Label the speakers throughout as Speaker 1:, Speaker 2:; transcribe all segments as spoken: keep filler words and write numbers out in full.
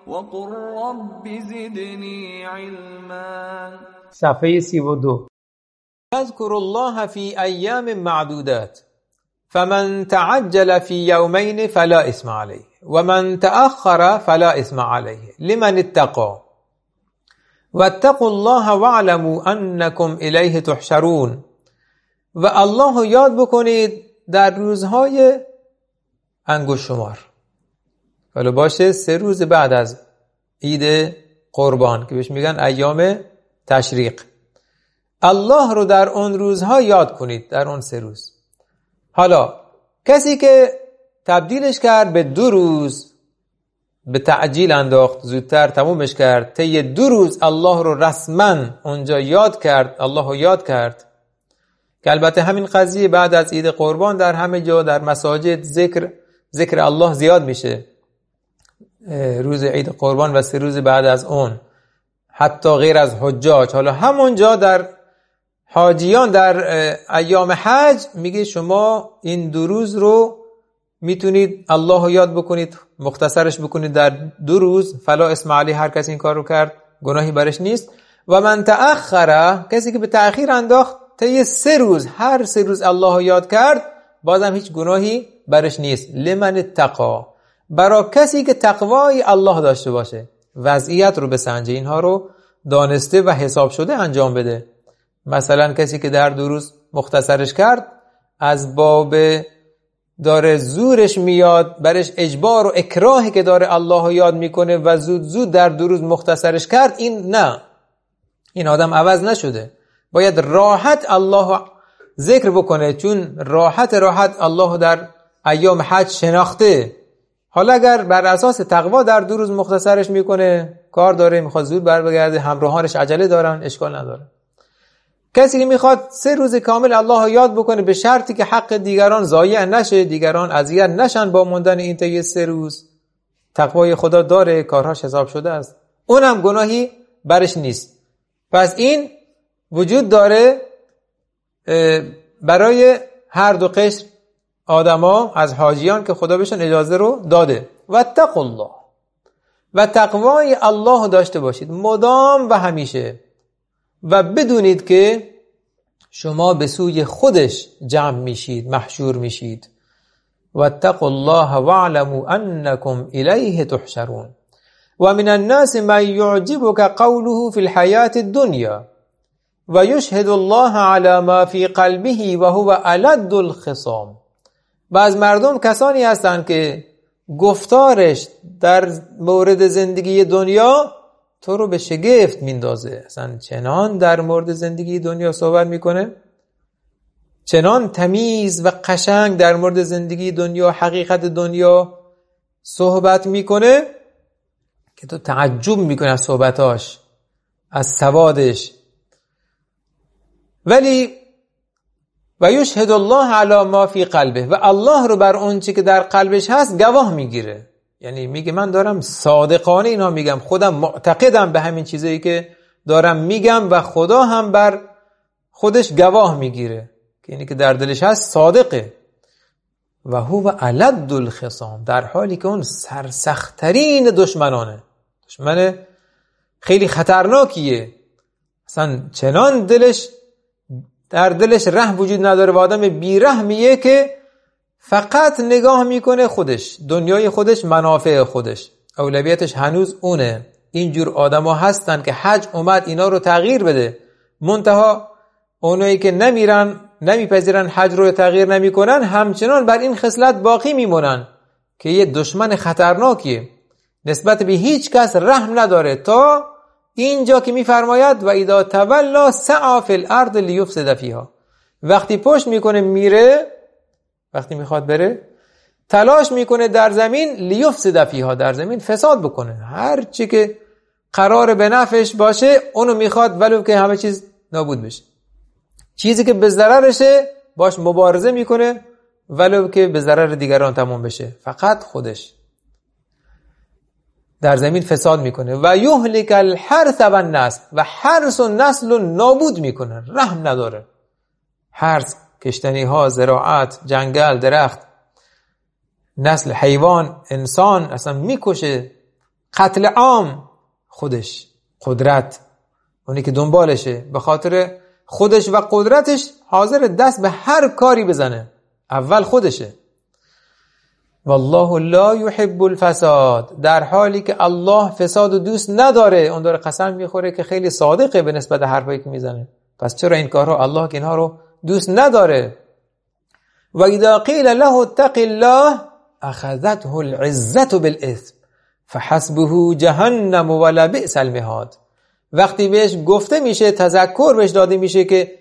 Speaker 1: وقل رب زدني علما.
Speaker 2: صفحه سی و دو. اذكر الله في ایام معدودات فمن تعجل في يومين فلا اثم عليه ومن تأخر فلا اثم عليه لمن اتقى واتقوا الله واعلموا انکم الیه تحشرون. و الله یاد بکنید در روزهای انگشت شمار، حالا باشه سه روز بعد از عید قربان که بهش میگن ایام تشریق، الله رو در اون روزها یاد کنید، در اون سه روز. حالا کسی که تبدیلش کرد به دو روز، به تعجیل انداخت، زودتر تمومش کرد، طی دو روز الله رو رسما اونجا یاد کرد، الله رو یاد کرد، که البته همین قضیه بعد از عید قربان در همه جا در مساجد ذکر ذکر الله زیاد میشه، روز عید قربان و سه روز بعد از اون، حتی غیر از حجاج. حالا همونجا در حاجیان در ایام حج میگه شما این دو روز رو میتونید الله رو یاد بکنید، مختصرش بکنید در دو روز، فلا اسم علی، هر کسی این کار رو کرد گناهی برش نیست. و من تأخره، کسی که به تأخیر انداخت طی سه روز، هر سه روز الله رو یاد کرد، بازم هیچ گناهی برش نیست. لمن اتقا، برای کسی که تقوای الله داشته باشه، وضعیت رو بسنجه، اینها رو دانسته و حساب شده انجام بده. مثلا کسی که در دو روز مختصرش کرد، از باب داره زورش میاد، برش اجبار و اکراهی که داره الله رو یاد میکنه و زود زود در دو روز مختصرش کرد، این نه، این آدم عوض نشده، باید راحت الله ذکر بکنه، چون راحت راحت الله در ایام حج شناخته. حالا اگر بر اساس تقوا در دو روز مختصرش میکنه، کار داره، میخواد زود بر بگرده، همراهانش عجله دارن، اشکال نداره. کسی که میخواد سه روز کامل الله رو یاد بکنه به شرطی که حق دیگران ضایع نشه، دیگران اذیت نشن با موندن این طی سه روز، تقوای خدا داره، کارهاش حساب شده است، اونم گناهی برش نیست. پس این وجود داره برای هر دو قشر آدما از حاجیان که خدا بهشون اجازه رو داده. و اتقوا الله، و تقوای الله داشته باشید مدام و همیشه، و بدونید که شما به سوی خودش جمع میشید، محشور میشید. و اتقوا الله واعلموا انکم الیه تحشرون. و من الناس من یعجبک قوله فی الحیاة الدنیا و یشهد الله علی ما فی قلبه و هو الد الخصام. و از مردم کسانی هستند که گفتارش در مورد زندگی دنیا تو رو به شگفت میندازه، اصلا چنان در مورد زندگی دنیا صحبت میکنه، چنان تمیز و قشنگ در مورد زندگی دنیا، حقیقت دنیا صحبت میکنه که تو تعجب میکنی از صحبتاش، از سوادش. ولی و یشهد الله علی ما فی قلبه، و الله رو بر اون چی که در قلبش هست گواه میگیره. یعنی میگه من دارم صادقانه اینا میگم، خودم معتقدم به همین چیزایی که دارم میگم و خدا هم بر خودش گواه میگیره که اینی که در دلش هست صادقه. و هو الد الخصام، در حالی که اون سرسخت‌ترین دشمنانه، دشمن خیلی خطرناکیه، اصلا چنان دلش در دلش رحم وجود نداره و آدم بیرحمیه که فقط نگاه میکنه خودش، دنیای خودش، منافع خودش، اولویتش هنوز اونه. اینجور آدما هستن که حج اومد اینا رو تغییر بده، منتها اونایی که نمیرن، نمیپذیرن حج رو تغییر نمیکنن، همچنان بر این خصلت باقی میمونن که یه دشمن خطرناکیه، نسبت به هیچ کس رحم نداره، تا اینجا که میفرماید و اذا تولا سعی فی الارض لیفسد فیها، وقتی پشت میکنه میره، وقتی میخواد بره تلاش میکنه در زمین لیفسد فیها، در زمین فساد بکنه، هر چی که قرار به نفعش باشه اونو میخواد، ولو که همه چیز نابود بشه. چیزی که به ضررشه باش مبارزه میکنه، ولو که به ضرر دیگران تمام بشه، فقط خودش در زمین فساد میکنه. و یهلک الحرث و النسل، و حرث و نسل رو نابود میکنه، رحم نداره. حرث کشتنی ها، زراعت، جنگل، درخت، نسل حیوان، انسان اصلا میکشه، قتل عام خودش، قدرت، اونی که دنبالشه به خاطر خودش و قدرتش حاضر دست به هر کاری بزنه، اول خودشه. والله لا يحب الفساد، در حالی که الله فساد و دوست نداره. اون داره قسم میخوره که خیلی صادقه به نسبت حرفایی که میزنه. پس چرا این کارها؟ الله که اینها رو دوست نداره. و اذا قیل له اتق الله اخذته العزة بالاثم فحسبه جهنم ولبئس المهاد. وقتی بهش گفته میشه، تذکر بهش داده میشه که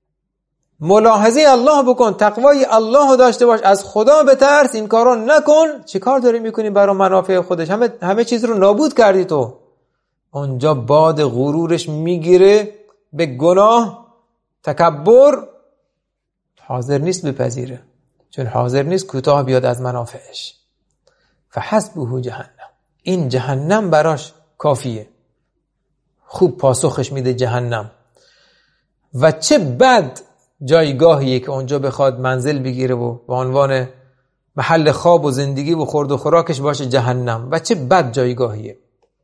Speaker 2: ملاحظه الله بکن، تقوای الله رو داشته باش، از خدا بترس، این کارو نکن، چه کار داری میکنی برای منافع خودش؟ همه همه چیز رو نابود کردی تو. اونجا باد غرورش میگیره به گناه، تکبر، حاضر نیست بپذیره، چون حاضر نیست کوتاه بیاد از منافعش. فحسبه جهنم، این جهنم براش کافیه. خوب پاسخش میده جهنم. و چه بد جایگاهیه که اونجا بخواد منزل بگیره و به عنوان محل خواب و زندگی و خورد و خوراکش باشه جهنم. و چه بد جایگاهیه.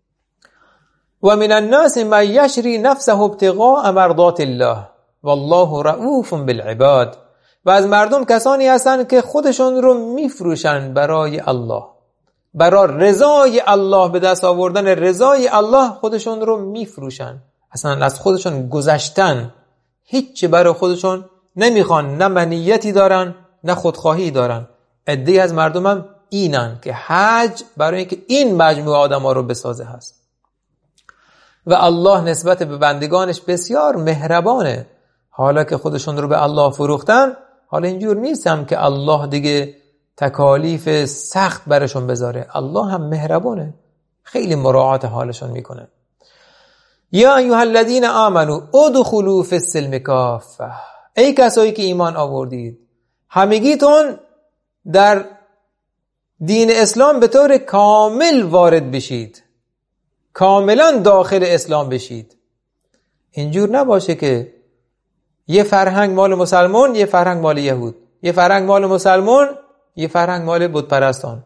Speaker 2: و من الناس من یشری نفسه ابتغاء مرضات الله والله رؤوف بالعباد. و از مردم کسانی هستن که خودشون رو میفروشن برای الله، برای رضای الله، به دست آوردن رضای الله خودشون رو میفروشن. اصلا از خودشون گذشتن، هیچ برای خودشون نمیخوان، نه منیتی دارن نه خودخواهی دارن. عده‌ای از مردم هم اینن که حج برای اینکه این مجموعه آدم‌ها رو بسازه هست. و الله نسبت به بندگانش بسیار مهربانه. حالا که خودشون رو به الله فروختن، حالا اینجور نیستم که الله دیگه تکالیف سخت برشون بذاره. الله هم مهربانه، خیلی مراعات حالشون میکنه. یا ایها الذین آمنوا ادخلوا فی السلم کافه، ای کسایی که ایمان آوردید همگیتون در دین اسلام به طور کامل وارد بشید، کاملا داخل اسلام بشید. اینجور نباشه که یه فرهنگ مال مسلمان، یه فرهنگ مال یهود، یه فرهنگ مال مسلمان، یه فرهنگ مال بت پرستان.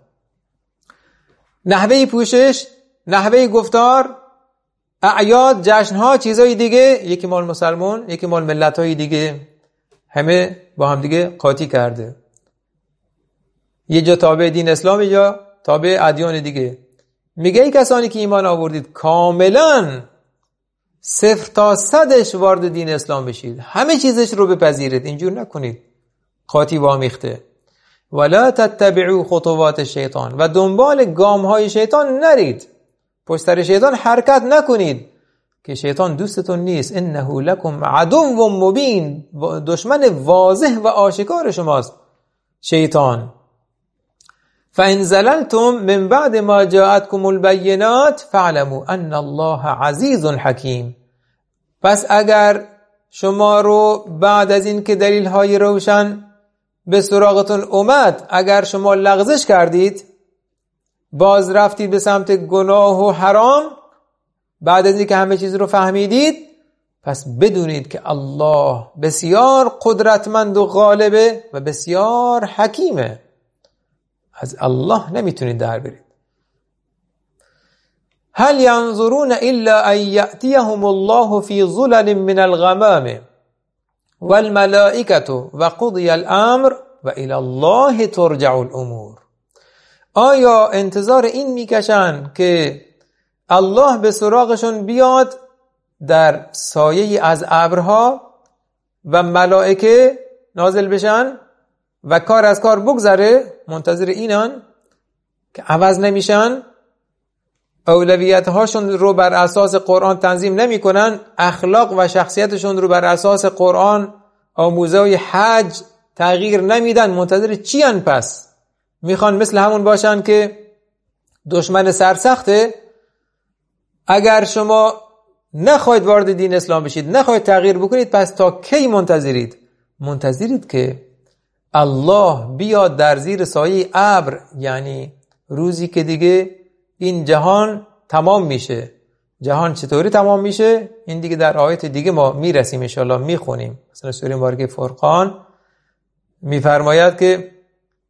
Speaker 2: نحوه پوشش، نحوه گفتار، اعیاد، جشنها، چیزای دیگه، یکی مال مسلمان، یکی مال ملت‌های دیگه، همه با هم دیگه قاطی کرده. یه جا تابع دین اسلام، یا تابع ادیان دیگه. میگه ای کسانی که ایمان آوردید کاملا صفر تا صدش وارد دین اسلام بشید، همه چیزش رو بپذیرید، اینجور نکنید قاطی و آمیخته. ولا تتبعوا خطوات الشیطان، و دنبال گام‌های شیطان نرید، پشت سر شیطان حرکت نکنید که شیطان دوستتون نیست. انه لکم عدو مبین، دشمن واضح و آشکار شماست شیطان. فإن زللتم من بعد ما جاءتكم البينات فاعلموا ان الله عزیز حکیم. پس اگر شما رو بعد از این که دلیل های روشن به سراغتون اومد، اگر شما لغزش کردید، باز رفتید به سمت گناه و حرام، بعد از این که همه چیز رو فهمیدید، پس بدونید که الله بسیار قدرتمند و غالبه و بسیار حکیمه. از الله نمیتونید در برید. هل ينظرون الا ان يأتيهم الله في ظلل من الغمام والملائكة وقضي الامر والى الله ترجع الامور. آیا انتظار این میکشن که الله به سراغشون بیاد در سایه از ابرها و ملائکه نازل بشن و کار از کار بگذره؟ منتظر اینن که عوض نمیشن، اولویت هاشون رو بر اساس قرآن تنظیم نمی کنن، اخلاق و شخصیتشون رو بر اساس قرآن آموزه حج تغییر نمیدن. منتظر چی ان؟ پس میخوان مثل همون باشن که دشمن سرسخته. اگر شما نخواهید وارد دین اسلام بشید، نخواهید تغییر بکنید، پس تا کی منتظرید؟ منتظرید که الله بیاد در زیر سایه ابر، یعنی روزی که دیگه این جهان تمام میشه. جهان چطوری تمام میشه؟ این دیگه در آیت دیگه ما میرسیم ان شاء الله، میخونیم. مثلا سوره مبارکه فرقان میفرماید که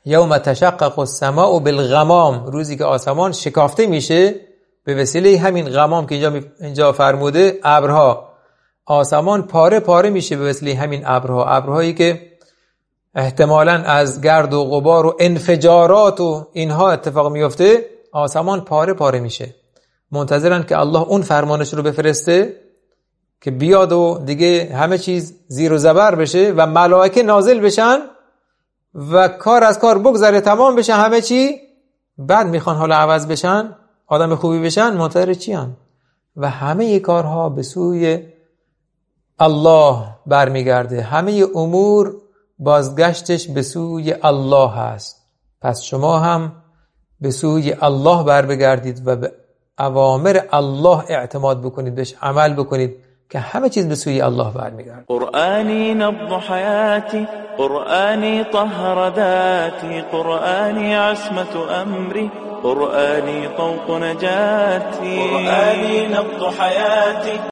Speaker 2: یوم تشقق السماء بالغمام، روزی که آسمان شکافته میشه به وسیله همین غمام که اینجا اینجا فرموده، ابرها، آسمان پاره پاره میشه به وسیله همین ابرها، ابرهایی که احتمالاً از گرد و غبار و انفجارات و اینها اتفاق میفته، آسمان پاره پاره میشه، منتظرن که الله اون فرمانش رو بفرسته که بیاد و دیگه همه چیز زیر و زبر بشه و ملائکه نازل بشن و کار از کار بگذره، تمام بشه همه چی. بعد میخوان حالا عوض بشن، آدم خوبی بشن، منتظر چی هن؟ و همه کارها به سوی الله برمیگرده، همه امور بازگشتش به سوی الله هست. پس شما هم به سوی الله بر بگردید و به اوامر الله اعتماد بکنید، بهش عمل بکنید که همه چیز به سوی الله برمیگرده.
Speaker 3: قرآنی نبض حیاتی، قرآنی طهر ذاتی، قرآنی عصمت امری، قرآنی طوق نجاتی، قرآنی نبض حیاتی.